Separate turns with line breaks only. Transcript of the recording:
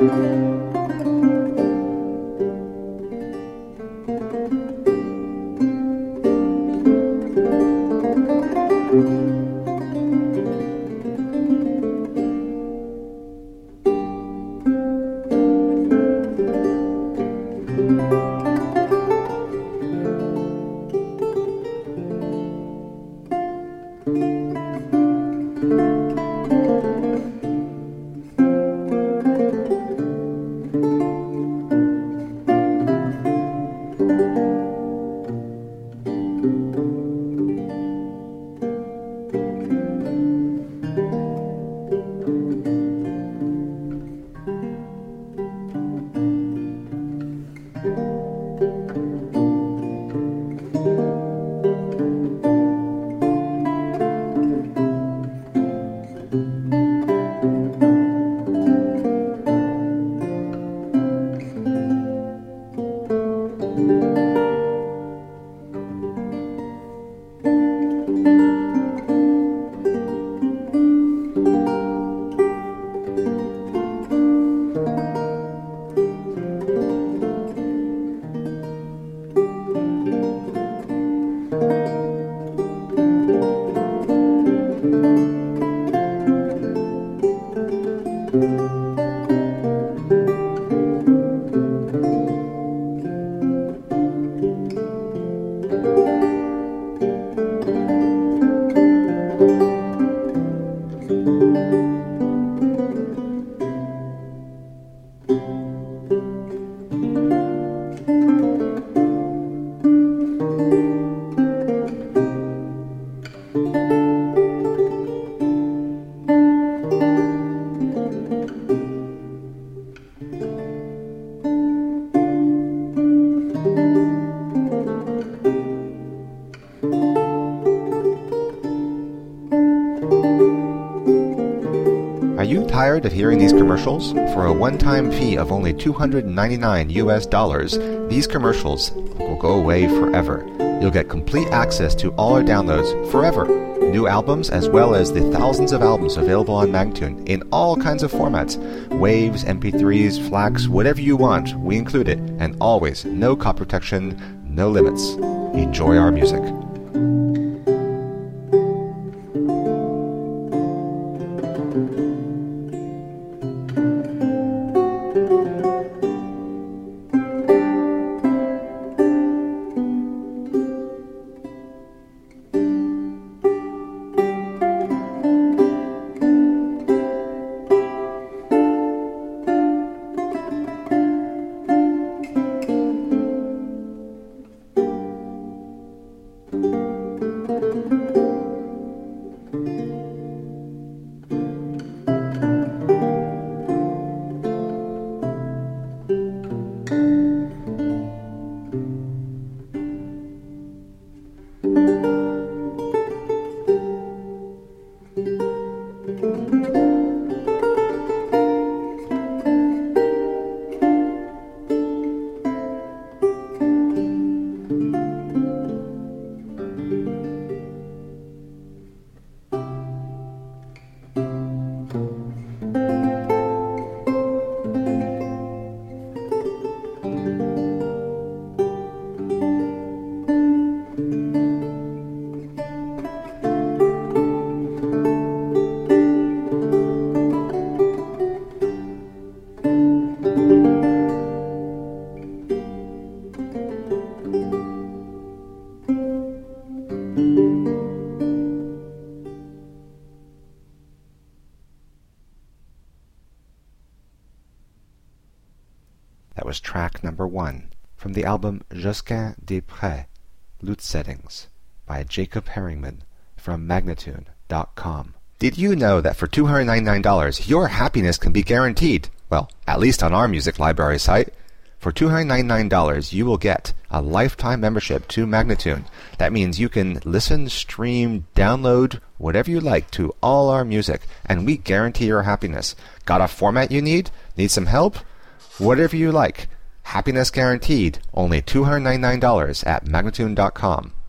Are you tired of hearing these commercials? For a one-time fee of only $299, these commercials will go away forever. You'll get complete access to all our downloads forever. New albums as well as the thousands of albums available on Magnatune in all kinds of formats. Waves, MP3s, FLACs, whatever you want, we include it. And always, no copy protection, no limits. Enjoy our music. That was track number 1 from the album Josquin des Prés, Lute Settings, by Jacob Herringman from Magnatune.com. Did you know that for $299 your happiness can be guaranteed? Well, at least on our music library site. For $299 you will get a lifetime membership to Magnatune. That means you can listen, stream, download, whatever you like to all our music, and we guarantee your happiness. Got a format you need? Need some help? Whatever you like. Happiness guaranteed. Only $299 at Magnatune.com.